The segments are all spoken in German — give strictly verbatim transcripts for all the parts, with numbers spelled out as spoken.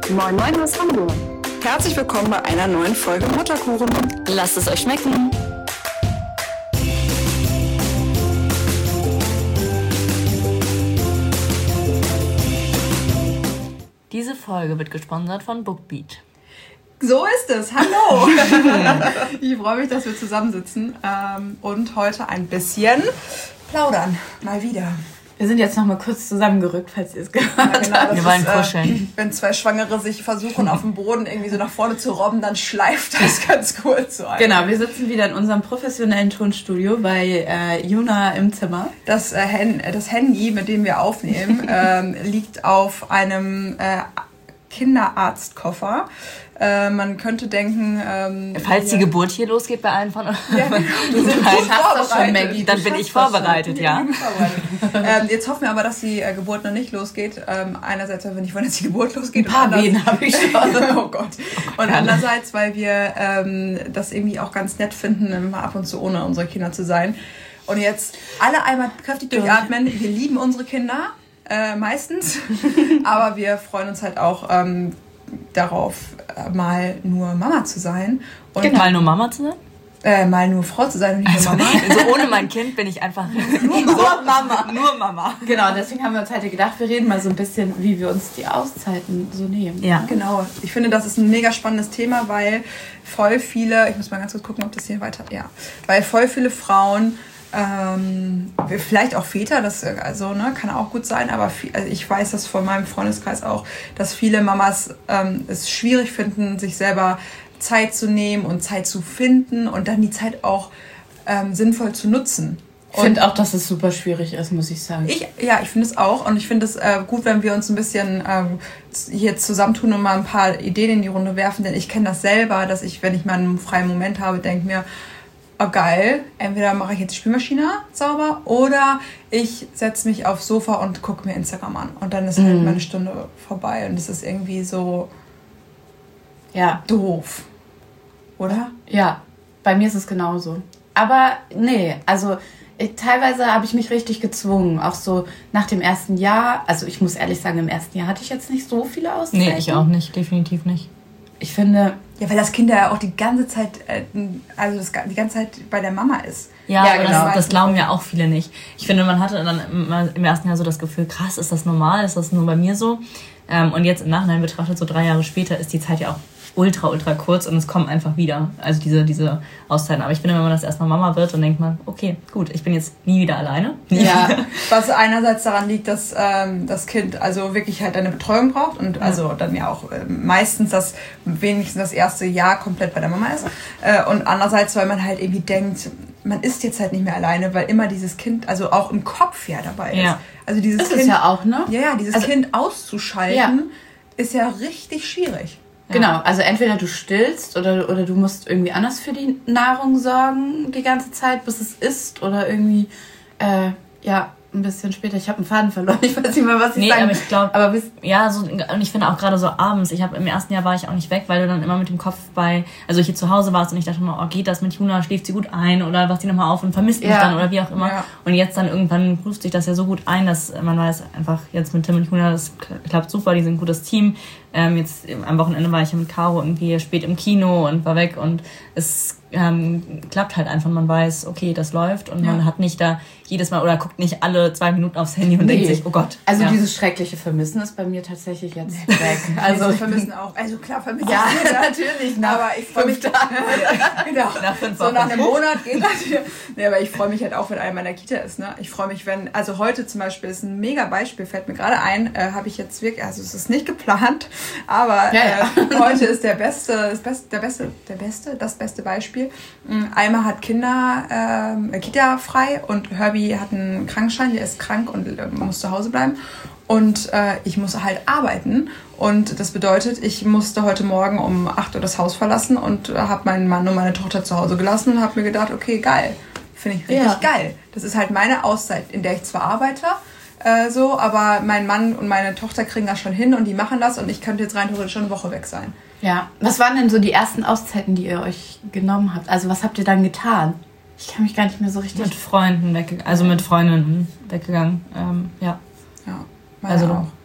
Moin Moin aus Hamburg. Herzlich willkommen bei einer neuen Folge Mutterkuchen. Lasst es euch schmecken. Diese Folge wird gesponsert von Bookbeat. So ist es. Hallo. Ich freue mich, dass wir zusammensitzen ähm, und heute ein bisschen plaudern. Mal wieder. Wir sind jetzt noch mal kurz zusammengerückt, falls ihr es gehört habt. Ja, genau, wir wollen kuscheln. Äh, wenn zwei Schwangere sich versuchen, auf dem Boden irgendwie so nach vorne zu robben, dann schleift das ganz kurz so ein. Genau, wir sitzen wieder in unserem professionellen Tonstudio bei äh, Juna im Zimmer. Das, äh, Hen- das Handy, mit dem wir aufnehmen, ähm, liegt auf einem äh, Kinderarztkoffer. Äh, man könnte denken... Ähm, Falls die ja. Geburt hier losgeht bei allen von uns, Ja, genau. du sind das schon, Maggie, dann bin ich vorbereitet, ja. ähm, jetzt hoffen wir aber, dass die äh, Geburt noch nicht losgeht. Ähm, einerseits, weil wir nicht wollen, dass die Geburt losgeht. Ein paar und Wehen habe ich schon. Oh Gott. Und andererseits, weil wir ähm, das irgendwie auch ganz nett finden, mal ab und zu ohne unsere Kinder zu sein. Und jetzt alle einmal kräftig durchatmen. Wir lieben unsere Kinder, äh, meistens. Aber wir freuen uns halt auch ähm, darauf, äh, mal nur Mama zu sein. Und Genau. Mal nur Mama zu sein? Äh, mal nur Frau zu sein und nicht nur Mama. Also ohne mein Kind bin ich einfach nur Mama. Nur Mama. Genau, deswegen haben wir uns heute gedacht, wir reden mal so ein bisschen, wie wir uns die Auszeiten so nehmen. Ja. Genau. Ich finde, das ist ein mega spannendes Thema, weil voll viele, ich muss mal ganz kurz gucken, ob das hier weiter, ja, weil voll viele Frauen, ähm, vielleicht auch Väter, das also ne, kann auch gut sein, aber viel, also ich weiß das von meinem Freundeskreis auch, dass viele Mamas ähm, es schwierig finden, sich selber Zeit zu nehmen und Zeit zu finden und dann die Zeit auch ähm, sinnvoll zu nutzen. Ich finde auch, dass es super schwierig ist, muss ich sagen. Ich, ja, ich finde es auch. Und ich finde es äh, gut, wenn wir uns ein bisschen ähm, hier zusammentun und mal ein paar Ideen in die Runde werfen. Denn ich kenne das selber, dass ich, wenn ich mal einen freien Moment habe, denke mir, oh geil, entweder mache ich jetzt die Spülmaschine sauber oder ich setze mich aufs Sofa und gucke mir Instagram an. Und dann ist halt Mhm. meine Stunde vorbei. Und das ist irgendwie so Ja. doof. Oder? Ja, bei mir ist es genauso. Aber nee, also ich, teilweise habe ich mich richtig gezwungen. Auch so nach dem ersten Jahr. Also ich muss ehrlich sagen, im ersten Jahr hatte ich jetzt nicht so viele Auszeiten. Nee, ich auch nicht, definitiv nicht. Ich finde... Ja, weil das Kind ja auch die ganze Zeit, äh, also das, die ganze Zeit bei der Mama ist. Ja, Ja, aber genau. das, das glauben ja auch viele nicht. Ich finde, man hatte dann im, im ersten Jahr so das Gefühl, krass, ist das normal? Ist das nur bei mir so? Ähm, und jetzt im Nachhinein betrachtet, so drei Jahre später, ist die Zeit ja auch ultra, ultra kurz und es kommt einfach wieder. Also diese, diese Auszeiten. Aber ich finde, wenn man das erstmal Mama wird, dann denkt man, okay, gut, ich bin jetzt nie wieder alleine. Ja, was einerseits daran liegt, dass ähm, das Kind also wirklich halt eine Betreuung braucht und also dann ja auch äh, meistens das, wenigstens das erste Jahr komplett bei der Mama ist. Äh, und andererseits, weil man halt irgendwie denkt, man ist jetzt halt nicht mehr alleine, weil immer dieses Kind, also auch im Kopf ja dabei ist. Ja. Also dieses Das Kind, ist ja auch, ne? ja, ja, dieses Also- Kind auszuschalten, Ja. ist ja richtig schwierig. Genau, also entweder du stillst oder, oder du musst irgendwie anders für die Nahrung sorgen die ganze Zeit, bis es isst oder irgendwie, äh, ja, ein bisschen später. Ich habe einen Faden verloren, ich weiß nicht mehr, was ich Nee, sagen aber ich glaube, Aber bis, ja, so, und ich finde auch gerade so abends, ich habe im ersten Jahr war ich auch nicht weg, weil du dann immer mit dem Kopf bei, also hier zu Hause warst und ich dachte immer, oh, geht das mit Juna, schläft sie gut ein oder wacht die nochmal auf und vermisst mich Ja. dann oder wie auch immer. Ja. Und jetzt dann irgendwann ruft sich das ja so gut ein, dass man weiß einfach, jetzt mit Tim und Juna, das klappt super, die sind ein gutes Team. Ähm, jetzt am Wochenende war ich ja mit Caro irgendwie spät im Kino und war weg und es ähm, klappt halt einfach, man weiß, okay, das läuft und Ja. man hat nicht da jedes Mal oder guckt nicht alle zwei Minuten aufs Handy und Nee. denkt sich, oh Gott. also ja. dieses schreckliche Vermissen ist bei mir tatsächlich jetzt weg. Also Also wir vermissen auch, also klar vermissen ja, jeder. natürlich, nach Aber ich freue mich, fünf Tagen. genau, Nach fünf so Wochen. nach einem Monat geht das hier. Nee, aber ich freue mich halt auch, wenn einer meiner Kita ist. Ne? Ich freue mich, wenn, also heute zum Beispiel ist ein mega Beispiel, fällt mir gerade ein, äh, habe ich jetzt wirklich, also es ist nicht geplant, aber Ja, ja. Äh, heute ist der beste, das beste, der beste, der beste, das beste Beispiel. Alma hat Kinder, ähm, Kita frei und Herbie hat einen Krankenschein, der ist krank und äh, muss zu Hause bleiben. Und äh, ich muss halt arbeiten. Und das bedeutet, ich musste heute Morgen um acht Uhr das Haus verlassen und äh, habe meinen Mann und meine Tochter zu Hause gelassen und habe mir gedacht, okay, geil. Finde ich richtig Ja. geil. Das ist halt meine Auszeit, in der ich zwar arbeite, äh, so, aber mein Mann und meine Tochter kriegen das schon hin und die machen das und ich könnte jetzt rein theoretisch schon eine Woche weg sein. Ja, was waren denn so die ersten Auszeiten, die ihr euch genommen habt? Also was habt ihr dann getan? Ich kann mich gar nicht mehr so richtig... Mit Freunden weggegangen, also mit Freundinnen weggegangen, ähm, ja. Ja, meine Also auch.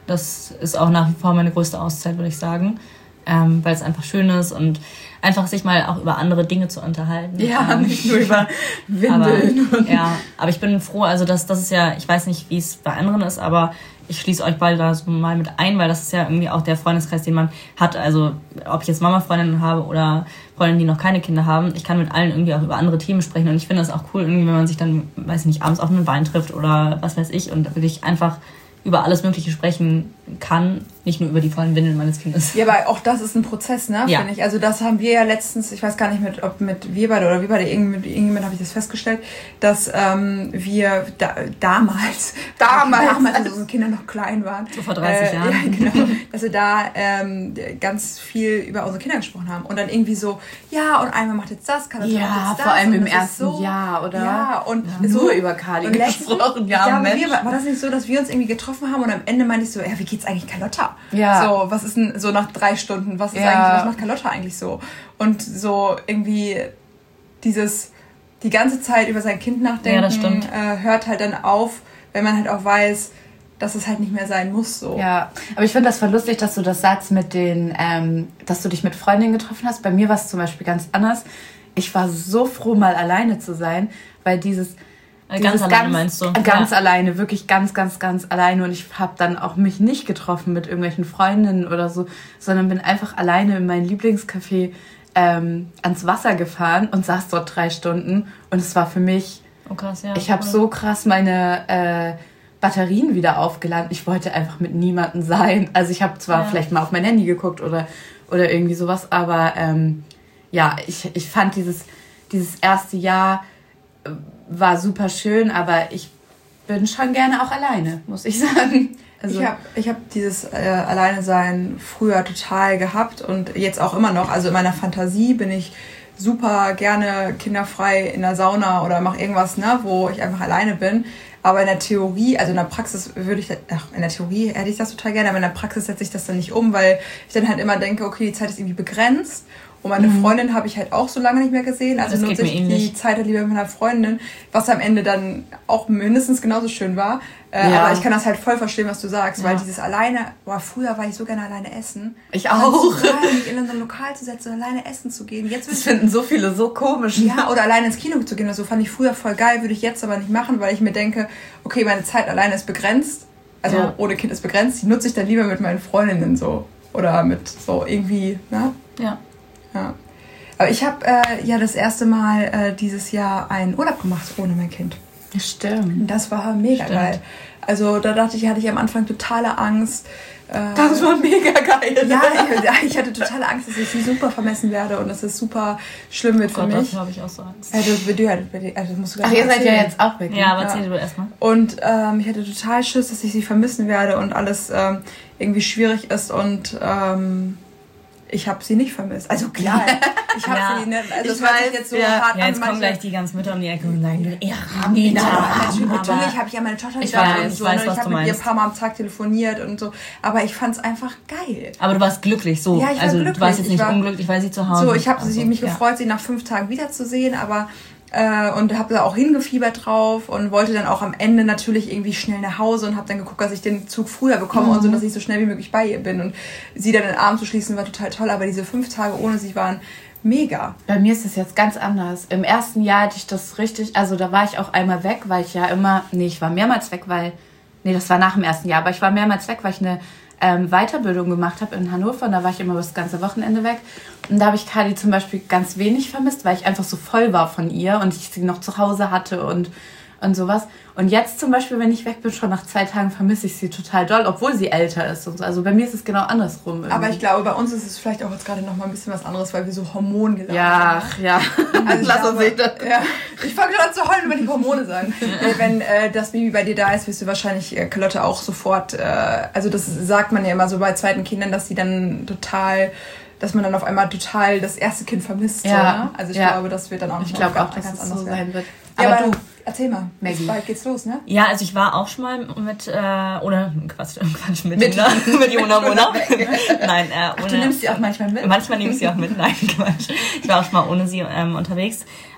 Das ist auch nach wie vor meine größte Auszeit, würde ich sagen. Ähm, weil es einfach schön ist und einfach sich mal auch über andere Dinge zu unterhalten. Ja, ähm, nicht nur über Windeln. Aber, ja, aber ich bin froh, also das, das ist ja, ich weiß nicht, wie es bei anderen ist, aber ich schließe euch beide da so mal mit ein, weil das ist ja irgendwie auch der Freundeskreis, den man hat. Also ob ich jetzt Mama-Freundinnen habe oder Freundinnen, die noch keine Kinder haben, ich kann mit allen irgendwie auch über andere Themen sprechen und ich finde das auch cool, irgendwie, wenn man sich dann, weiß ich nicht, abends auf einen Wein trifft oder was weiß ich und wirklich einfach über alles Mögliche sprechen kann, nicht nur über die vollen Windeln meines Kindes. Ja, aber auch das ist ein Prozess, ne, ja. finde ich. Also das haben wir ja letztens, ich weiß gar nicht, mit, ob mit wir beide oder wir beide, mit irgendjemand habe ich das festgestellt, dass ähm, wir da, damals, damals, damals, als unsere Kinder noch klein waren, so vor dreißig äh, Jahren, ja, genau, dass wir da ähm, ganz viel über unsere Kinder gesprochen haben und dann irgendwie so, ja, und einmal macht jetzt das, Carlotta ja, macht jetzt das. vor allem im das ersten so. Jahr, oder? Ja, und ja, so nur über Kali gesprochen. Ja, ja, Mensch. wir, war das nicht so, dass wir uns irgendwie getroffen haben und am Ende meinte ich so, ja, wie geht's eigentlich Carlotta? Ja. So, was ist denn so nach drei Stunden, was ist ja. eigentlich, was macht Carlotta eigentlich so? Und so irgendwie dieses, die ganze Zeit über sein Kind nachdenken, ja, das stimmt. Äh, hört halt dann auf, wenn man halt auch weiß, dass es halt nicht mehr sein muss. So. Ja, aber ich finde das voll lustig, dass du das sagst mit den, ähm, dass du dich mit Freundinnen getroffen hast. Bei mir war es zum Beispiel ganz anders. Ich war so froh, mal alleine zu sein, weil dieses Ganz dieses alleine ganz, meinst du? Ganz ja. alleine, wirklich ganz, ganz, ganz alleine. Und ich habe dann auch mich nicht getroffen mit irgendwelchen Freundinnen oder so, sondern bin einfach alleine in mein Lieblingscafé ähm, ans Wasser gefahren und saß dort drei Stunden. Und es war für mich, oh, krass, ja, ich habe so krass meine äh, Batterien wieder aufgeladen. Ich wollte einfach mit niemandem sein. Also ich habe zwar ja. vielleicht mal auf mein Handy geguckt oder, oder irgendwie sowas, aber ähm, ja, ich, ich fand dieses, dieses erste Jahr war super schön, aber ich bin schon gerne auch alleine, muss ich sagen. Also ich habe ich hab dieses äh, Alleine-Sein früher total gehabt und jetzt auch immer noch. Also in meiner Fantasie bin ich super gerne kinderfrei in der Sauna oder mache irgendwas, ne, wo ich einfach alleine bin. Aber in der Theorie, also in der Praxis würde ich, ach, in der Theorie hätte ich das total gerne, aber in der Praxis setze ich das dann nicht um, weil ich dann halt immer denke, okay, die Zeit ist irgendwie begrenzt. Und meine mhm. Freundin habe ich halt auch so lange nicht mehr gesehen. Also nutze ich die Zeit halt lieber mit meiner Freundin, was am Ende dann auch mindestens genauso schön war. Äh, ja. Aber ich kann das halt voll verstehen, was du sagst, ja. weil dieses alleine, boah, früher war ich so gerne alleine essen. Ich auch. Mich in ein Lokal zu setzen und alleine essen zu gehen. Jetzt das finden so viele so komisch. Ja, oder alleine ins Kino zu gehen. Also fand ich früher voll geil, würde ich jetzt aber nicht machen, weil ich mir denke, okay, meine Zeit alleine ist begrenzt. Also ja. ohne Kind ist begrenzt. Die nutze ich dann lieber mit meinen Freundinnen so. Oder mit so irgendwie, ne? Ja. Ja. Aber ich habe äh, ja das erste Mal äh, dieses Jahr einen Urlaub gemacht ohne mein Kind. Stimmt. Das war mega Stimmt. geil. Also da dachte ich, hatte ich am Anfang totale Angst. Äh, das war mega geil. Ja, ich, ich hatte totale Angst, dass ich sie super vermessen werde und dass es super schlimm wird oh für Gott, mich. Das habe ich auch so Angst. Also, also, musst du Ach, ihr seid ja jetzt auch weg. Ja, aber erzähl ja. du erstmal. Und ähm, ich hatte total Schiss, dass ich sie vermissen werde und alles ähm, irgendwie schwierig ist und ähm, ich habe sie nicht vermisst. Also klar, ich habe ja. sie nicht. Also ich das weiß, jetzt so ja. hart ja, jetzt an. kommen gleich die ganzen Mütter um die Ecke und sagen, ja, nee, nee, natürlich, natürlich habe ich ja meine Tochter ich gesagt weiß, und ich so. weiß, Ne? was Ich habe du mit ihr meinst. ein paar Mal am Tag telefoniert und so. Aber ich fand es einfach geil. Aber du warst glücklich, so. Ja, ich war also glücklich. du warst jetzt nicht war, unglücklich, weil sie zu Hause So, ich habe also, mich ja. gefreut, sie nach fünf Tagen wiederzusehen, aber äh, und habe da auch hingefiebert drauf und wollte dann auch am Ende natürlich irgendwie schnell nach Hause und habe dann geguckt, dass ich den Zug früher bekomme mhm. und so, dass ich so schnell wie möglich bei ihr bin. Und sie dann in den Arm zu schließen, war total toll, aber diese fünf Tage ohne sie waren mega. Bei mir ist es jetzt ganz anders. Im ersten Jahr hatte ich das richtig, also da war ich auch einmal weg, weil ich ja immer, nee, ich war mehrmals weg, weil, nee, das war nach dem ersten Jahr, aber ich war mehrmals weg, weil ich eine ähm, Weiterbildung gemacht habe in Hannover und da war ich immer das ganze Wochenende weg. Und da habe ich Kali zum Beispiel ganz wenig vermisst, weil ich einfach so voll war von ihr und ich sie noch zu Hause hatte und, und sowas. Und jetzt zum Beispiel, wenn ich weg bin, schon nach zwei Tagen vermisse ich sie total doll, obwohl sie älter ist und so. Also bei mir ist es genau andersrum. Irgendwie. Aber ich glaube, bei uns ist es vielleicht auch jetzt gerade noch mal ein bisschen was anderes, weil wir so hormongeladen ja, sind. Ja, also lass uns sehen. Ja. Ich fange gerade an zu heulen, wenn die Hormone sagen. Wenn äh, das Baby bei dir da ist, wirst du wahrscheinlich äh, Carlotta auch sofort, äh, also das sagt man ja immer so bei zweiten Kindern, dass die dann total, dass man dann auf einmal total das erste Kind vermisst. Ja. So, ne? Also ich ja. glaube, das wird dann auch noch Ich glaube auch, dass ganz es anders so werden. sein wird. Aber, Aber du, du, erzähl mal, Maggie. bald geht's los, ne? Ja, also ich war auch schon mal mit, äh, oder Quatsch, Quatsch mit, mit, Juna, mit Juna Mona. Nein, äh, ohne. Ach, du nimmst sie auch manchmal mit? Manchmal nehme ich sie auch mit, nein, Quatsch. Ich war auch schon mal ohne sie ähm, unterwegs.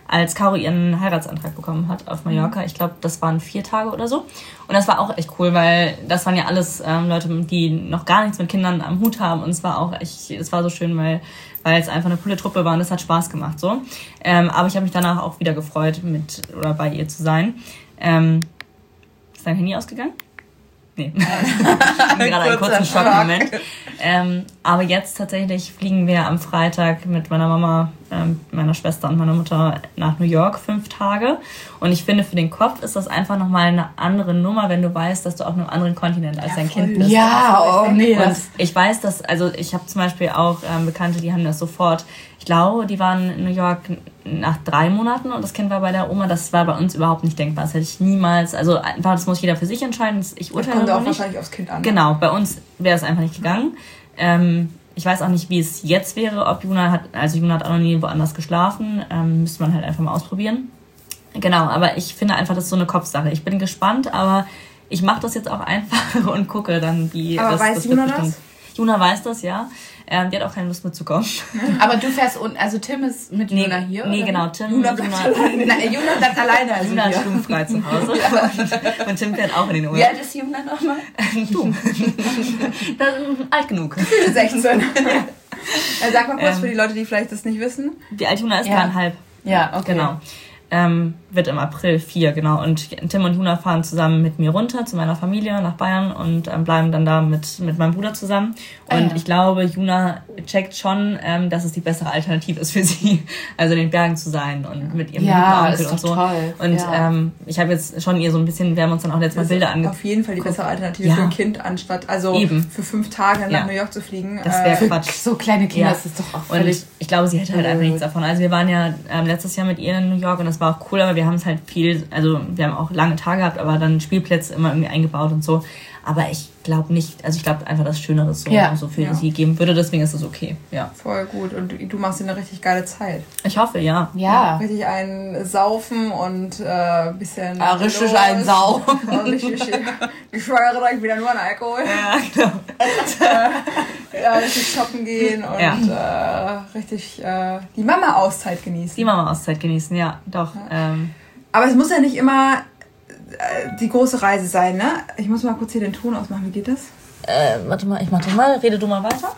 als Caro ihren Heiratsantrag bekommen hat auf Mallorca. Ich glaube, das waren vier Tage oder so. Und das war auch echt cool, weil das waren ja alles ähm, Leute, die noch gar nichts mit Kindern am Hut haben. Und es war auch echt, es war so schön, weil weil es einfach eine coole Truppe war und es hat Spaß gemacht. So. Ähm, aber ich habe mich danach auch wieder gefreut, mit oder bei ihr zu sein. Ähm, ist dein Handy ausgegangen? Nee. Ich hatte gerade einen kurzen Schockmoment. Ähm, aber jetzt tatsächlich fliegen wir am Freitag mit meiner Mama, ähm, meiner Schwester und meiner Mutter nach New York fünf Tage. Und ich finde, für den Kopf ist das einfach nochmal eine andere Nummer, wenn du weißt, dass du auf einem anderen Kontinent als ja, dein Kind bist. Ja, oh nee. Und ich weiß, dass, also ich habe zum Beispiel auch ähm, Bekannte, die haben das sofort, ich glaube, die waren in New York nach drei Monaten und das Kind war bei der Oma. Das war bei uns überhaupt nicht denkbar. Das hätte ich niemals, also einfach, das muss jeder für sich entscheiden. Ich urteile das kommt auch nicht. wahrscheinlich aufs Kind an. Genau, bei uns wäre es einfach nicht gegangen. Ähm, ich weiß auch nicht, wie es jetzt wäre, ob Juna hat, also Juna hat auch noch nie woanders geschlafen. Ähm, müsste man halt einfach mal ausprobieren. Genau, aber ich finde einfach, das ist so eine Kopfsache. Ich bin gespannt, aber ich mache das jetzt auch einfach und gucke dann, wie aber das, weiß das Juna bestimmt. das? Juna weiß das, ja. Ähm, die hat auch keine Lust mitzukommen. Aber du fährst unten, also Tim ist mit nee, Juna hier? Nee, oder? genau. Tim, Juna bleibt alleine. Nein, Juna bleibt alleine. Also Juna ist stubenfrei zu Hause. und, und Tim fährt auch in den Urlaub. Wie alt ist Juna nochmal? Du. Das ist alt genug. sechzehn. Ja, sag mal kurz ähm, für die Leute, die vielleicht das nicht wissen. Wie alt Juna ist, ja. dreieinhalb. Ja, okay. Genau. Ähm, wird im April vier, genau. Und Tim und Juna fahren zusammen mit mir runter zu meiner Familie nach Bayern und ähm, bleiben dann da mit, mit meinem Bruder zusammen. Und ah, ja. ich glaube, Juna checkt schon, ähm, dass es die bessere Alternative ist für sie, also in den Bergen zu sein und mit ihrem ja, Onkel und so. Toll. Und ja. ähm, ich habe jetzt schon ihr so ein bisschen, wir haben uns dann auch letztes Mal Bilder angeguckt. Auf jeden Fall die bessere Alternative ja. für ein Kind, anstatt also Eben. für fünf Tage nach ja. New York zu fliegen. Das wäre äh, Quatsch. So kleine Kinder, ja. das ist doch auch Und ich, ich glaube, sie hätte halt einfach nichts davon. Also wir waren ja ähm, letztes Jahr mit ihr in New York und das war auch cool, aber wir haben es halt viel, also wir haben auch lange Tage gehabt, aber dann Spielplätze immer irgendwie eingebaut und so. Aber ich glaube nicht, also ich glaube einfach, dass Schöneres so, ja. so für ja. sie geben würde, deswegen ist es okay. Ja. Voll gut. Und du, du machst dir eine richtig geile Zeit. Ich hoffe, ja. Ja. ja richtig ein Saufen und ein äh, bisschen. Ja, richtig ein Sau. Richtig, ich schwöre direkt wieder nur an Alkohol. Ja, genau. äh, ja, richtig shoppen gehen und ja. äh, richtig äh, die Mama-Auszeit genießen. Die Mama-Auszeit genießen, ja, doch. Ja. Ähm. Aber es muss ja nicht immer die große Reise sein, ne? Ich muss mal kurz hier den Ton ausmachen. Wie geht das? Äh, warte mal, ich mach das mal. Rede du mal weiter.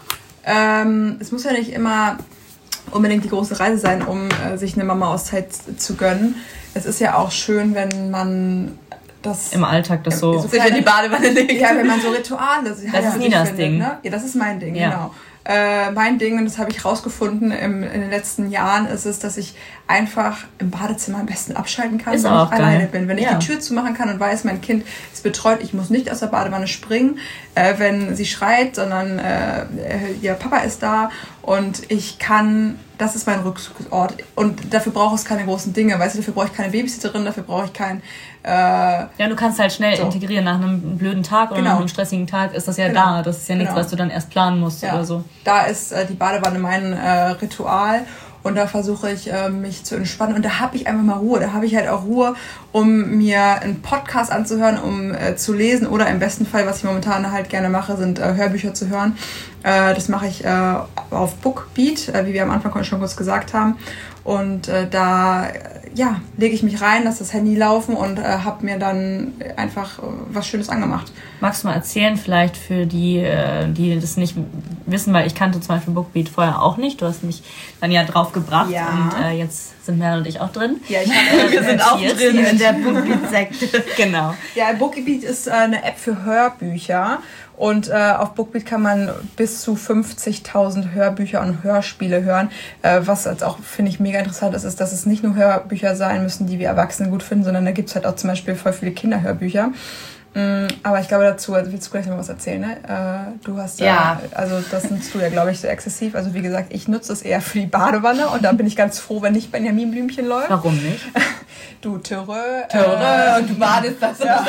Ähm, es muss ja nicht immer unbedingt die große Reise sein, um äh, sich eine Mama-Auszeit zu gönnen. Es ist ja auch schön, wenn man das... Im Alltag das so... so kleine, in die Badewanne legt. Ja, wenn man so Rituale... Das ja, ist Ninas Ding. Ne? Ja, das ist mein Ding, ja. genau. Äh, mein Ding, und das habe ich rausgefunden im, in den letzten Jahren, ist es, dass ich einfach im Badezimmer am besten abschalten kann, ist wenn auch ich geil. alleine bin. Wenn ja. ich die Tür zumachen kann und weiß, mein Kind ist betreut, ich muss nicht aus der Badewanne springen, äh, wenn sie schreit, sondern äh, ihr Papa ist da und ich kann, das ist mein Rückzugsort. Und dafür brauche ich keine großen Dinge, weißt du, dafür brauche ich keine Babysitterin, dafür brauche ich kein... Äh, ja, du kannst halt schnell so. integrieren. Nach einem blöden Tag oder genau. nach einem stressigen Tag ist das ja genau. da. Das ist ja nichts, genau. was du dann erst planen musst ja. oder so. Da ist äh, die Badewanne mein äh, Ritual und da versuche ich, äh, mich zu entspannen und da habe ich einfach mal Ruhe. Da habe ich halt auch Ruhe, um mir einen Podcast anzuhören, um äh, zu lesen oder im besten Fall, was ich momentan halt gerne mache, sind äh, Hörbücher zu hören. Äh, das mache ich äh, auf Bookbeat, äh, wie wir am Anfang schon kurz gesagt haben. Und äh, da ja, lege ich mich rein, lasse das Handy laufen und äh, habe mir dann einfach äh, was Schönes angemacht. Magst du mal erzählen, vielleicht für die, äh, die das nicht wissen, weil ich kannte zum Beispiel Bookbeat vorher auch nicht. Du hast mich dann ja drauf gebracht ja. und äh, jetzt sind Merle und ich auch drin. Ja, ich hab, wir sind auch drin in der Bookbeat-Sekte. Genau. Ja, Bookbeat ist äh, eine App für Hörbücher. Und äh, auf Bookbeat kann man bis zu fünfzigtausend Hörbücher und Hörspiele hören. Äh, was jetzt auch, finde ich, mega interessant ist, ist, dass es nicht nur Hörbücher sein müssen, die wir Erwachsene gut finden, sondern da gibt es halt auch zum Beispiel voll viele Kinderhörbücher. Mm, aber ich glaube dazu, also willst du gleich noch was erzählen, ne? Äh, du hast ja, äh, also das nutzt du ja, glaube ich, so exzessiv. Also wie gesagt, ich nutze es eher für die Badewanne und da bin ich ganz froh, wenn nicht Benjamin Blümchen läuft. Warum nicht? Du Törö. Törö, äh, und du badest das. Ja.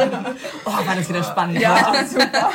Oh, war das wieder spannend. Ja, super.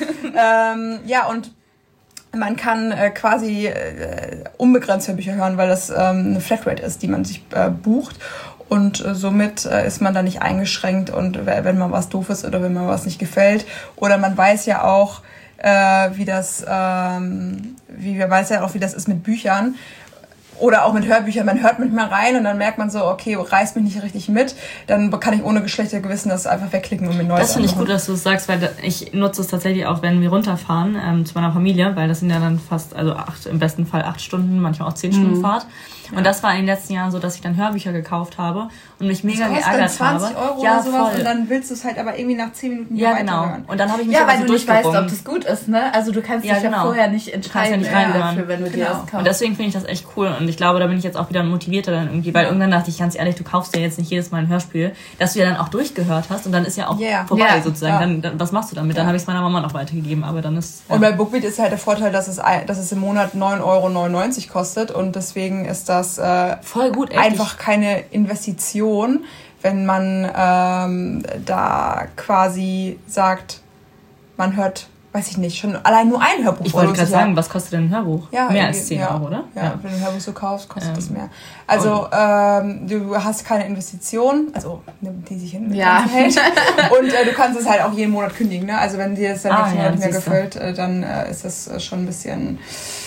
ähm, ja, und man kann äh, quasi äh, unbegrenzt Hörbücher hören, weil das ähm, eine Flatrate ist, die man sich äh, bucht. Und äh, somit äh, ist man da nicht eingeschränkt und wenn man was doof ist oder wenn man was nicht gefällt. Oder man weiß ja auch, äh, wie das, ähm, wie wir weiß ja auch, wie das ist mit Büchern. Oder auch mit Hörbüchern, man hört manchmal rein und dann merkt man so, okay, reißt mich nicht richtig mit, dann kann ich ohne geschlechter Gewissen das einfach wegklicken und mir Neues Das finde ich gut, dass du es sagst, weil ich nutze es tatsächlich auch, wenn wir runterfahren ähm, zu meiner Familie, weil das sind ja dann fast, also acht, im besten Fall acht Stunden, manchmal auch zehn mhm. Stunden Fahrt. Und ja. das war in den letzten Jahren so, dass ich dann Hörbücher gekauft habe und mich mega das geärgert zwanzig habe. Euro ja, oder sowas voll. Und dann willst du es halt aber irgendwie nach zehn Minuten ja, weiterhören. Ja, genau. Und dann habe ich mich ja, weil so du nicht weißt, ob das gut ist, ne? Also du kannst ja, dich genau. ja vorher nicht entscheiden nicht ja, dafür, wenn du genau. dir das kaufst. Und deswegen finde ich das echt cool und ich glaube, da bin ich jetzt auch wieder motivierter dann irgendwie, weil ja. irgendwann dachte ich ganz ehrlich, du kaufst dir jetzt nicht jedes Mal ein Hörspiel, dass du ja dann auch durchgehört hast und dann ist ja auch yeah. vorbei yeah. sozusagen. Ja. Dann, dann, was machst du damit? Ja. Dann habe ich es meiner Mama noch weitergegeben, aber dann ist... Ja. Und bei Bookbeat ist halt der Vorteil, dass es, dass es im Monat neun Euro neunundneunzig kostet und deswegen ist das äh, voll gut, echt. Einfach keine Investition, wenn man ähm, da quasi sagt, man hört, weiß ich nicht, schon allein nur ein Hörbuch. Ich wollte gerade sagen, was kostet denn ein Hörbuch? Ja, mehr als zehn ja, Euro, oder? Ja, ja, wenn du ein Hörbuch so kaufst, kostet ähm, das mehr. Also ähm, du hast keine Investition, also die sich in ja. hält. Und äh, du kannst es halt auch jeden Monat kündigen. Ne? Also wenn dir das dann ah, nächsten ja, Monat nicht mehr gefällt, äh, dann äh, ist das äh, schon ein bisschen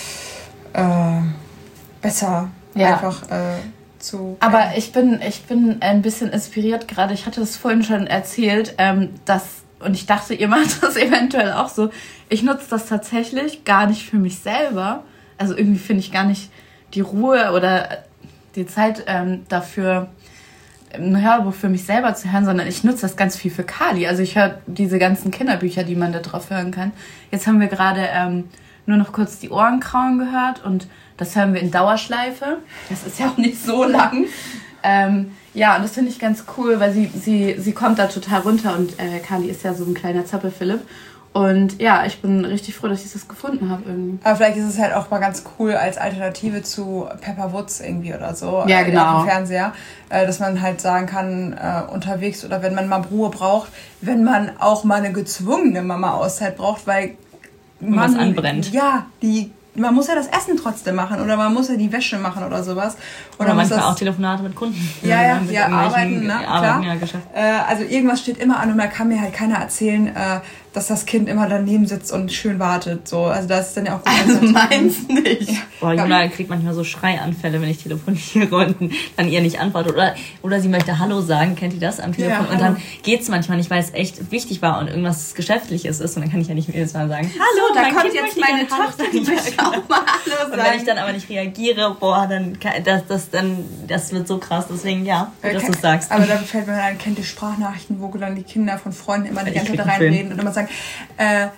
äh, besser. Ja. Einfach äh, zu. Aber ich bin, ich bin ein bisschen inspiriert gerade. Ich hatte es vorhin schon erzählt, ähm, dass, und ich dachte, ihr macht das eventuell auch so. Ich nutze das tatsächlich gar nicht für mich selber. Also irgendwie finde ich gar nicht die Ruhe oder die Zeit ähm, dafür, ein Hörbuch für mich selber zu hören, sondern ich nutze das ganz viel für Kali. Also ich höre diese ganzen Kinderbücher, die man da drauf hören kann. Jetzt haben wir gerade ähm, nur noch kurz die Ohren krauen gehört und das hören wir in Dauerschleife. Das ist ja auch nicht so lang. Ähm, ja, und das finde ich ganz cool, weil sie, sie, sie kommt da total runter und äh, Kali ist ja so ein kleiner Zappel-Philipp. Und ja, ich bin richtig froh, dass ich das gefunden habe irgendwie. Aber vielleicht ist es halt auch mal ganz cool als Alternative zu Pepper Woods irgendwie oder so. Ja, genau. Auf dem Fernseher. Äh, dass man halt sagen kann, äh, unterwegs oder wenn man mal Ruhe braucht, wenn man auch mal eine gezwungene Mama-Auszeit braucht, weil man... Was anbrennt. Ja, die... Man muss ja das Essen trotzdem machen oder man muss ja die Wäsche machen oder sowas. Oder, oder manchmal auch Telefonate mit Kunden. Ja, ja, ja, arbeiten, ne? Arbeiten, klar. Ja, Geschäft. Äh, also irgendwas steht immer an und da kann mir halt keiner erzählen, äh, dass das Kind immer daneben sitzt und schön wartet. So. Also das ist dann ja auch gut. Also meins nicht. Ja. Boah, Juna ja. kriegt manchmal so Schreianfälle, wenn ich telefoniere und dann ihr nicht antwortet. Oder, oder sie möchte Hallo sagen, kennt ihr das am Telefon? Ja, und dann geht's manchmal nicht, weil es echt wichtig war und irgendwas Geschäftliches ist. Und dann kann ich ja nicht jedes Mal sagen, Hallo, so, da kommt kind jetzt meine Tochter, die möchte auch mal Hallo sagen. Und wenn ich dann aber nicht reagiere, boah, dann das, das, dann, das wird so krass. Deswegen, ja, gut, dass du es sagst. Aber da fällt mir dann, kennt ihr Sprachnachrichten, wo dann die Kinder von Freunden immer die ganze Zeit reinreden und immer sagen, äh,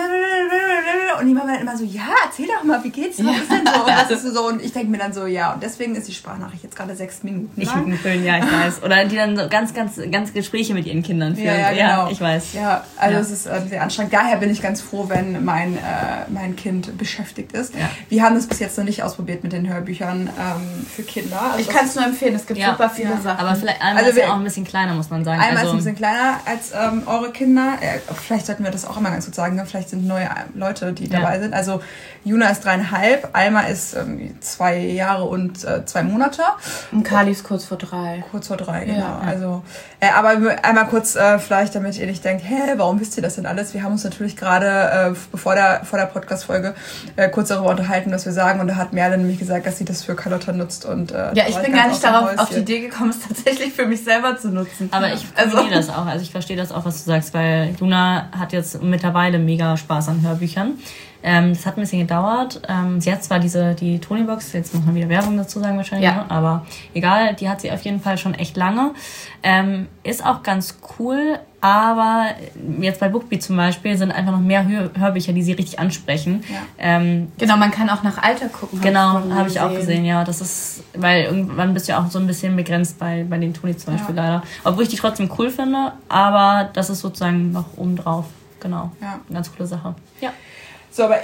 und die Mama dann immer so, ja, erzähl doch mal, wie geht's? Was ja. ist denn so? Und was ist so? Und ich denke mir dann so, ja, und deswegen ist die Sprachnachricht jetzt gerade sechs Minuten lang. Ich mit Füllen, ja, ich weiß. Oder die dann so ganz, ganz, ganz Gespräche mit ihren Kindern führen. Ja, ja, genau. Ja, ich weiß. Ja, also ja. es ist äh, sehr anstrengend. Daher bin ich ganz froh, wenn mein, äh, mein Kind beschäftigt ist. Ja. Wir haben das bis jetzt noch nicht ausprobiert mit den Hörbüchern ähm, für Kinder. Also ich kann es nur empfehlen, es gibt ja. super viele ja. Sachen. Aber vielleicht einmal also ist ja auch ein bisschen kleiner, muss man sagen. Einmal also ist ein bisschen kleiner als ähm, eure Kinder. Ja, vielleicht sollten wir das auch immer ganz gut sagen. Vielleicht sind neue Leute, die dabei ja. sind. Also Juna ist dreieinhalb, Alma ist ähm, zwei Jahre und äh, zwei Monate. Und Kali ist kurz vor drei. Kurz vor drei, genau. Ja. Also, äh, aber einmal kurz äh, vielleicht, damit ihr nicht denkt, hä, warum wisst ihr das denn alles? Wir haben uns natürlich gerade äh, bevor der, vor der Podcast-Folge äh, kurz darüber unterhalten, was wir sagen. Und da hat Merle nämlich gesagt, dass sie das für Carlotta nutzt. Und, äh, ja, ich bin gar nicht darauf auf die Idee gekommen, es tatsächlich für mich selber zu nutzen. Aber ich verstehe also. das auch. Also ich verstehe das auch, was du sagst, weil Juna hat jetzt mittlerweile mega Spaß an Hörbüchern. Ähm, das hat ein bisschen gedauert. Ähm, sie hat zwar diese, die Tonybox, jetzt muss man wieder Werbung dazu sagen wahrscheinlich, ja. ne? Aber egal, die hat sie auf jeden Fall schon echt lange. Ähm, ist auch ganz cool, aber jetzt bei Bookbeat zum Beispiel sind einfach noch mehr Hör- Hörbücher, die sie richtig ansprechen. Ja. Ähm, genau, man kann auch nach Alter gucken. Genau, habe ich auch gesehen, ja. Das ist, weil irgendwann bist du ja auch so ein bisschen begrenzt bei, bei den Tony zum Beispiel ja. leider. Obwohl ich die trotzdem cool finde, aber das ist sozusagen noch oben drauf. Genau, ja. eine ganz coole Sache. Ja. So, aber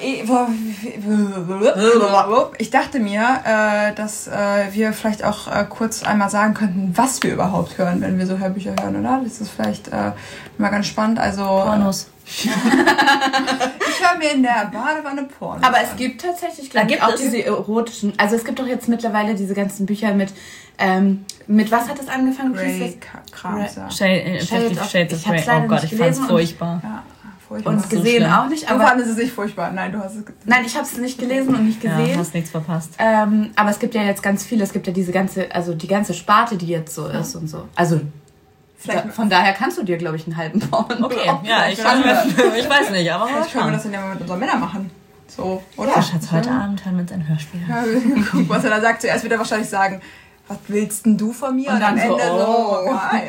ich dachte mir, äh, dass äh, wir vielleicht auch äh, kurz einmal sagen könnten, was wir überhaupt hören, wenn wir so Hörbücher hören, oder? Das ist vielleicht äh, mal ganz spannend. Also Pornos. Ich höre mir in der Badewanne Pornos. Aber es gibt tatsächlich, glaube ich, auch es? diese erotischen. Also es gibt doch jetzt mittlerweile diese ganzen Bücher mit. Ähm, mit was hat das angefangen? Grey Krams, ja. Shade, äh, Shade, Shades of Grey. Oh Gott, ich fand's furchtbar. Ja. furchtbar. Und gesehen so auch nicht. Aber du fandest es nicht furchtbar. Nein, du hast es gesehen. Nein, ich habe es nicht gelesen und nicht gesehen. Ja, hast nichts verpasst. Ähm, aber es gibt ja jetzt ganz viele. Es gibt ja diese ganze, also die ganze Sparte, die jetzt so ist und so. Also da, von daher kannst du dir, glaube ich, einen halben bauen. Okay, ja, ich, kann, ich weiß nicht, aber vielleicht können wir das dann ja mal mit unseren Männern machen. So, oder? Ja, Schatz, heute ja. Abend hören wir uns ein Hörspiel. Ja, guck, was er da sagt. Zuerst wird er wahrscheinlich sagen, was willst denn du von mir? Und, und dann am Ende so, oh, so geil.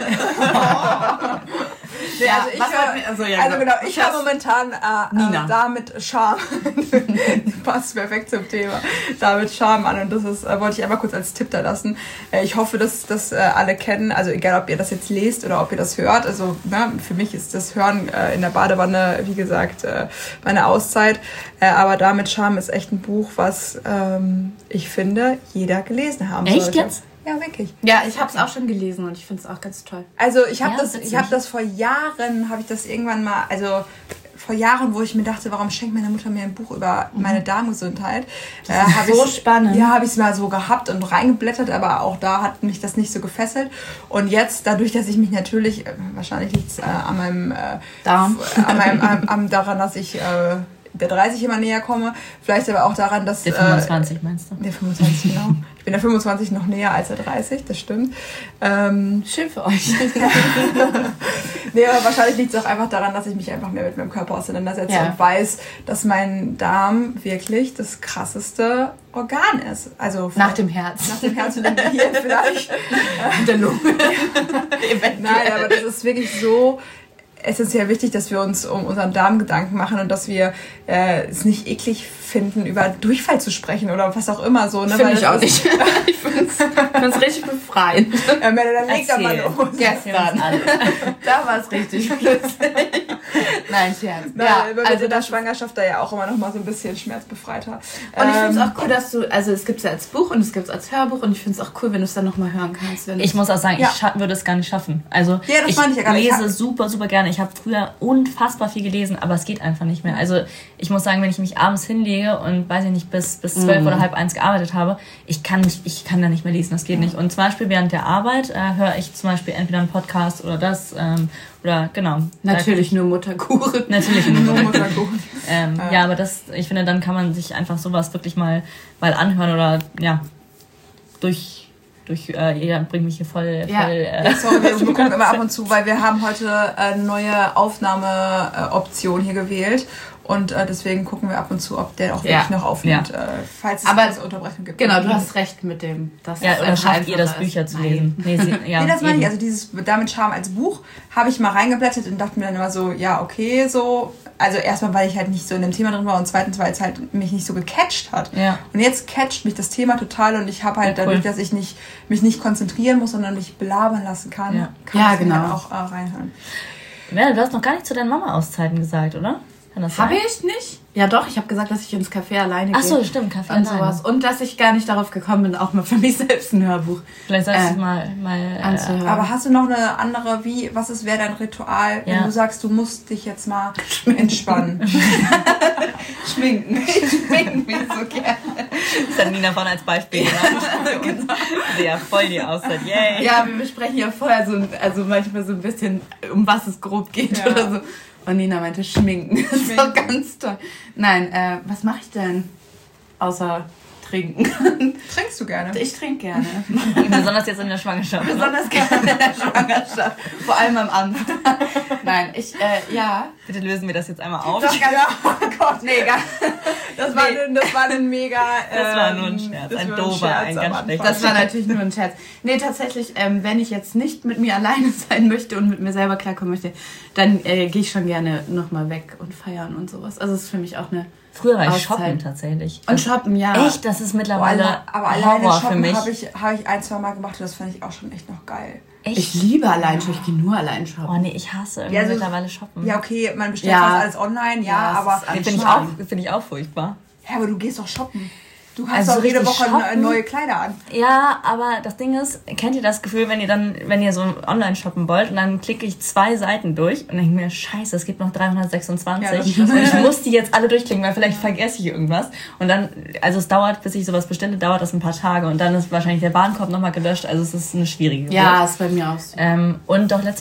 Nee, ja, also ich höre also, ja, also genau, ich höre momentan äh, äh, damit Charme. Passt perfekt zum Thema. Damit Charme an und das ist, äh, wollte ich einmal kurz als Tipp da lassen. Äh, ich hoffe, dass das äh, alle kennen. Also egal, ob ihr das jetzt lest oder ob ihr das hört. Also ne, für mich ist das Hören äh, in der Badewanne, wie gesagt, äh, meine Auszeit. Äh, aber damit Charme ist echt ein Buch, was ähm, ich finde, jeder gelesen haben sollte. Echt jetzt? Ja, wirklich. Ja, ich habe es auch schon gelesen und ich finde es auch ganz toll. Also ich habe ja, das, ich habe das vor Jahren, habe ich das irgendwann mal, also vor Jahren, wo ich mir dachte, warum schenkt meine Mutter mir ein Buch über meine Darmgesundheit? Das ist äh, so spannend. Ja, habe ich es mal so gehabt und reingeblättert, aber auch da hat mich das nicht so gefesselt. Und jetzt, dadurch, dass ich mich natürlich, äh, wahrscheinlich liegt es äh, an meinem äh, Darm, äh, an meinem, an, an, daran, dass ich äh, der dreißig immer näher komme, vielleicht aber auch daran, dass... Der fünfundzwanzig äh, meinst du? Der fünfundzwanzig, genau. Ich bin der fünfundzwanzig noch näher als der dreißig, das stimmt. Ähm, Schön für euch. Nee, aber wahrscheinlich liegt es auch einfach daran, dass ich mich einfach mehr mit meinem Körper auseinandersetze ja. und weiß, dass mein Darm wirklich das krasseste Organ ist. Also nach dem Herz. Nach dem Herz und dem Gehirn vielleicht. Und der Lunge. Nein, aber das ist wirklich so essentiell wichtig, dass wir uns um unseren Darm Gedanken machen und dass wir äh, es nicht eklig finden, über Durchfall zu sprechen oder was auch immer so. Ne? Finde ich auch nicht. Ich finde es richtig befreiend. Ja, dann leg doch mal los. Gestern. Da war es richtig plötzlich. Nein, Scherz. Nein, ja, weil also in der Schwangerschaft da ja auch immer noch mal so ein bisschen schmerzbefreiter. Und ich finde es auch cool, dass du, also es gibt es ja als Buch und es gibt es als Hörbuch und ich finde es auch cool, wenn du es dann noch mal hören kannst. Wenn ich muss auch sagen, ja. ich würde es gar nicht schaffen. Also ja, das ich, ich, ja gar nicht. lese ich super, super gerne. Ich habe früher unfassbar viel gelesen, aber es geht einfach nicht mehr. Also ich muss sagen, wenn ich mich abends hinlege und, weiß ich nicht, bis, bis zwölf mm. oder halb eins gearbeitet habe, ich kann, nicht, ich kann da nicht mehr lesen, das geht nicht. Und zum Beispiel während der Arbeit äh, höre ich zum Beispiel entweder einen Podcast oder das, ähm, oder genau. Natürlich nur Mutterkuchen. Natürlich nur Mutterkuchen. ähm, ja. ja, aber das, ich finde, dann kann man sich einfach sowas wirklich mal, mal anhören oder, ja, durch... Durch, äh, ja, bringt mich hier voll... Ja, voll, äh, ja sorry, wir gucken immer ab und zu, weil wir haben heute eine neue Aufnahmeoption hier gewählt und äh, deswegen gucken wir ab und zu, ob der auch ja. wirklich noch aufnimmt, ja. äh, falls es aber eine Unterbrechung gibt. Genau, du hast recht mit dem. Dass ja, oder schafft ihr das, Bücher ist. zu lesen? Nee, sie, ja, nee das meine ich. Also dieses Damit Charme als Buch habe ich mal reingeblättert und dachte mir dann immer so, ja, okay, so... Also erstmal, weil ich halt nicht so in dem Thema drin war und zweitens, weil es halt mich nicht so gecatcht hat. Ja. Und jetzt catcht mich das Thema total und ich habe halt ja, cool. dadurch, dass ich nicht, mich nicht konzentrieren muss, sondern mich belabern lassen kann, ja. kann ja, ich genau. halt auch äh, reinhören. Ja, du hast noch gar nicht zu deinen Mama-Auszeiten gesagt, oder? Habe ich nicht? Ja doch, ich habe gesagt, dass ich ins Café alleine gehe. Ach so, stimmt, Café und alleine. Sowas. Und dass ich gar nicht darauf gekommen bin, auch mal für mich selbst ein Hörbuch Vielleicht sagst äh, du es mal, mal äh, aber hast du noch eine andere, wie, was ist, wäre dein Ritual, wenn ja. du sagst, du musst dich jetzt mal entspannen? Schminken. Ich schminke mich so gerne. Das hat Nina vorhin als Beispiel genannt. Genau. Ja, voll die Auszeit, yay. Ja, wir besprechen ja vorher so, also manchmal so ein bisschen, um was es grob geht ja. oder so. Und Nina meinte, schminken. Das ist doch ganz toll. Nein, äh, was mache ich denn? Außer trinken. Trinkst du gerne? Ich trinke gerne. Besonders jetzt in der Schwangerschaft. Besonders gerne in der Schwangerschaft. Vor allem am Anfang. Nein, ich, äh, ja. Bitte lösen wir das jetzt einmal auf. Doch, ja. Oh Gott, nee, gar, das, war nee. ein, das war ein mega... Ähm, das war nur ein Scherz, ein doofer, ein ganz schlechter. Das war natürlich nur ein Scherz. Nee, tatsächlich, ähm, wenn ich jetzt nicht mit mir alleine sein möchte und mit mir selber klarkommen möchte, dann äh, gehe ich schon gerne nochmal weg und feiern und sowas. Also es ist für mich auch eine Früher war ich shoppen tatsächlich. Und shoppen, ja. Echt, das ist mittlerweile oh, aber alleine Horror shoppen für mich. habe ich, hab ich ein, zwei Mal gemacht und das fand ich auch schon echt noch geil. Echt? Ich liebe allein shoppen, ich gehe nur allein shoppen. Oh nee, ich hasse irgendwie ja, also, mittlerweile shoppen. Ja, okay, man bestellt ja. fast alles online, ja, ja aber... Finde ich, auch, find ich auch furchtbar. Ja, aber du gehst doch shoppen. Du hast also doch jede Woche shoppen. neue Kleider an. Ja, aber das Ding ist, kennt ihr das Gefühl, wenn ihr dann, wenn ihr so online shoppen wollt und dann klicke ich zwei Seiten durch und denke mir, scheiße, es gibt noch dreihundertsechsundzwanzig ja, und ich muss die jetzt alle durchklicken, weil vielleicht vergesse ich irgendwas. Und dann, also es dauert, bis ich sowas bestelle, dauert das ein paar Tage und dann ist wahrscheinlich der Warenkorb nochmal gelöscht, also es ist eine schwierige Ja, ist bei mir auch so. Ähm, und doch letztes Mal war ich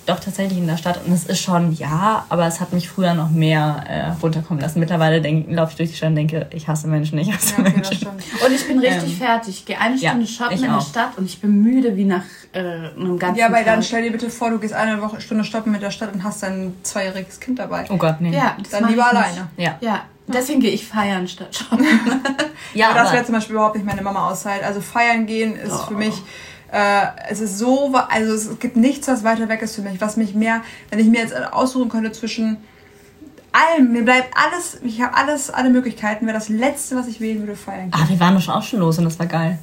doch tatsächlich in der Stadt und es ist schon, ja, aber es hat mich früher noch mehr äh, runterkommen lassen. Mittlerweile laufe ich durch die Stadt und denke, ich hasse Menschen, ich hasse Ja, okay, Menschen. das stimmt. Und ich bin richtig Ähm, fertig. Ich gehe eine Stunde ja, shoppen ich in der auch. Stadt und ich bin müde wie nach äh, einem ganzen Ja, aber Tag. dann stell dir bitte vor, du gehst eine Woche, Stunde shoppen mit der Stadt und hast dein zweijähriges Kind dabei. Oh Gott, nee. Ja, das Dann mach lieber ich nicht. alleine. Ja, Ja, deswegen gehe ich feiern statt shoppen. ja aber das aber- wäre zum Beispiel überhaupt nicht meine Mama auszahlt. Also feiern gehen ist Oh. für mich, äh, es ist so, wa- also es gibt nichts, was weiter weg ist für mich. Was mich mehr, wenn ich mir jetzt aussuchen könnte zwischen allem, mir bleibt alles, ich habe alles, alle Möglichkeiten, wäre das Letzte, was ich wählen würde, feiern gehen. Ah, wir waren doch schon auch schon los und das war geil.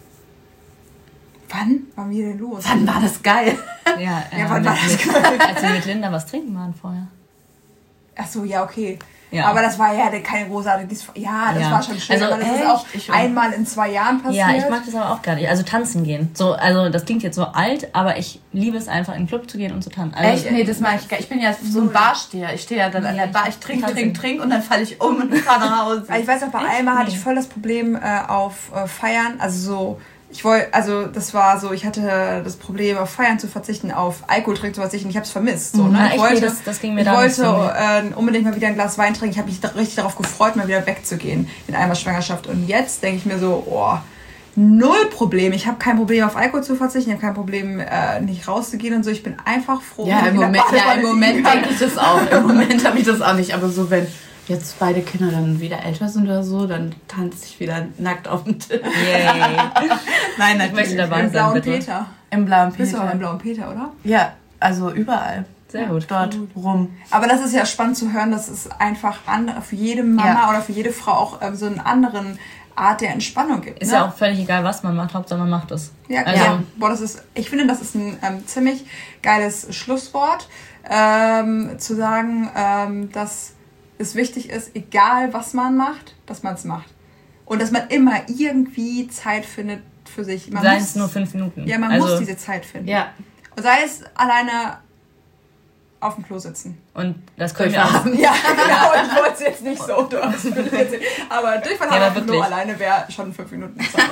Wann waren wir denn los? Wann war das geil? Ja, äh, Ja, wann mit, war das mit, geil? als wir mit Linda was trinken waren vorher. Ach so, ja, okay. Ja. Aber das war ja keine großartige... Ja, das Ja. war schon schön, Also, aber das echt? ist auch Ich auch. einmal in zwei Jahren passiert. Ja, ich mag das aber auch gar nicht. Also tanzen gehen. So, also das klingt jetzt so alt, aber ich liebe es einfach, in den Club zu gehen und zu tanzen. Also, Echt? Nee, das mache ich gar nicht. Ich bin ja so ein Barsteher. Ich stehe ja dann an der Bar, ich trinke, Tanzen. trinke, trinke und dann falle ich um und fahre nach Hause. Ich weiß auch, bei Echt? Alma hatte Nee. ich voll das Problem äh, auf äh, Feiern. Also so, ich wollte, also das war so, ich hatte das Problem, auf Feiern zu verzichten, auf Alkohol trinken zu verzichten. Ich habe es vermisst. So, Mhm. ne? Ja, Ich echt? wollte, Nee, das- das ging mir ich da nicht wollte so. äh, unbedingt mal wieder ein Glas Wein trinken. Ich habe mich da richtig darauf gefreut, mal wieder wegzugehen in Almas Schwangerschaft. Und jetzt denke ich mir so, oh, null Problem. Ich habe kein Problem, auf Alkohol zu verzichten. Ich habe kein Problem, äh, nicht rauszugehen und so. Ich bin einfach froh. Ja, wenn im ich in der Moment, ja, Badewanne im Moment liegen kann. denke ich das auch. Im Moment habe ich das auch nicht. Aber so, wenn jetzt beide Kinder dann wieder älter sind oder so, dann tanze ich wieder nackt auf dem Tisch. yay. Nein, Ich möchte dabei Im sein, blauen bitte. Peter. Im blauen Bist du auch Peter. im blauen Peter, oder? Ja, also überall. Sehr gut. Dort rum. Aber das ist ja spannend zu hören, dass es einfach andere, für jede Mama Ja. oder für jede Frau auch ähm, so einen anderen Art der Entspannung gibt. Ist ne? ja auch völlig egal, was man macht, Hauptsache man macht es. Ja, Also- ja. Boah, das ist, ich finde, das ist ein ähm, ziemlich geiles Schlusswort, ähm, zu sagen, ähm, dass es wichtig ist, egal was man macht, dass man es macht. Und dass man immer irgendwie Zeit findet für sich. Man Seien muss, es nur fünf Minuten. Ja, man also, muss diese Zeit finden. Ja. Und sei es alleine auf dem Klo sitzen. Und das können wir auch. Durchfahren. Ja, genau, ich wollte es jetzt nicht so draus erzählen. Aber Durchfall Ja, aber auf dem Klo wirklich. alleine wäre schon fünf Minuten Zeit.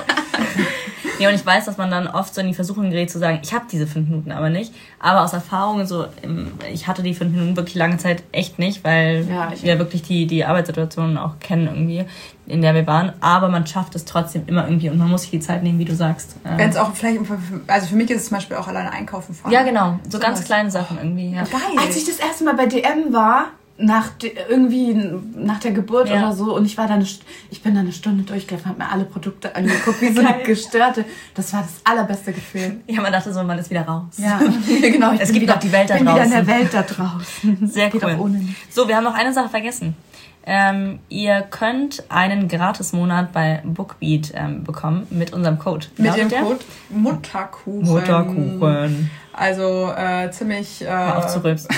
Ja, und ich weiß, dass man dann oft so in die Versuchung gerät zu sagen, ich habe diese fünf Minuten aber nicht. Aber aus Erfahrung, so, im- ich hatte die fünf Minuten wirklich lange Zeit echt nicht, weil Ja, ich wir wirklich die, die Arbeitssituation auch kennen irgendwie, in der wir waren. Aber man schafft es trotzdem immer irgendwie und man muss sich die Zeit nehmen, wie du sagst. Ähm, Wenn es auch vielleicht, also für mich ist es zum Beispiel auch alleine einkaufen fahren. ja, genau. So So ganz was. kleine Sachen irgendwie, ja. Geil. Als ich das erste Mal bei D M war, nach de, irgendwie nach der Geburt Ja. oder so, und ich war da eine, St- ich bin da eine Stunde durchgelaufen, habe mir alle Produkte angeguckt, wie so eine Gestörte. Das war das allerbeste Gefühl. Ja, man dachte so, man ist wieder raus. Ja, genau. Ich Es bin gibt wieder, noch die Welt da bin wieder in der draußen. Welt da draußen. Sehr Geht cool. auch ohne mich. So, wir haben noch eine Sache vergessen. Ähm, ihr könnt einen Gratis-Monat bei Bookbeat ähm, bekommen mit unserem Code. Mit Lautet dem der? Code Mutterkuchen. Mutterkuchen. Also äh, ziemlich, äh, Hör auf zu rülpsen.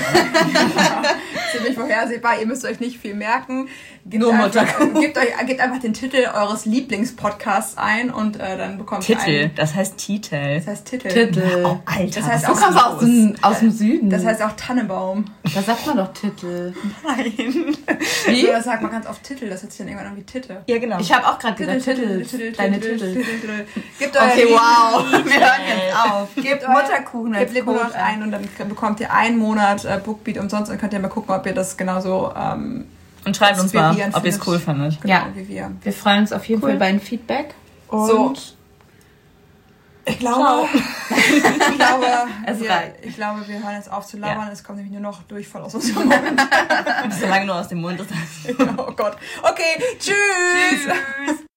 ziemlich vorhersehbar. Ihr müsst euch nicht viel merken. Gebt Nur einfach, Mutterkuchen. gebt, euch, gebt einfach den Titel eures Lieblingspodcasts ein und äh, dann bekommt ihr Titel, einen. das heißt Titel. Das heißt Titel. Titel. Oh, Alter. Das heißt was auch- ist Du kommst los? aus dem, aus dem Süden. Das heißt auch Tannenbaum. da sagt man doch Titel. Nein. Wie? Oder sagt man ganz oft Titel, das hört sich dann irgendwann an wie Titte. Ja, genau. Ich habe auch gerade gesagt Titel. Deine Titel. Titel. Gebt Okay, euer wow. Wir hören jetzt auf. Gebt Mutterkuchen als Gebt Leberwurst Code ein und dann bekommt ihr einen Monat äh, Bookbeat umsonst und könnt ihr mal gucken, ob ihr das genauso ähm, Und schreibt uns mal, inspirierend ob ihr es findet. cool fandet. genau Ja. wie wir. Wir freuen uns auf jeden Cool. Fall bei einem Feedback. Und So. Ich glaube, ich glaube, Es wir, reicht. ich glaube, wir hören jetzt auf zu labern. Ja. Es kommt nämlich nur noch Durchfall aus unserem Mund. Solange nur aus dem Mund ist. Oh Gott. Okay, tschüss. Tschüss.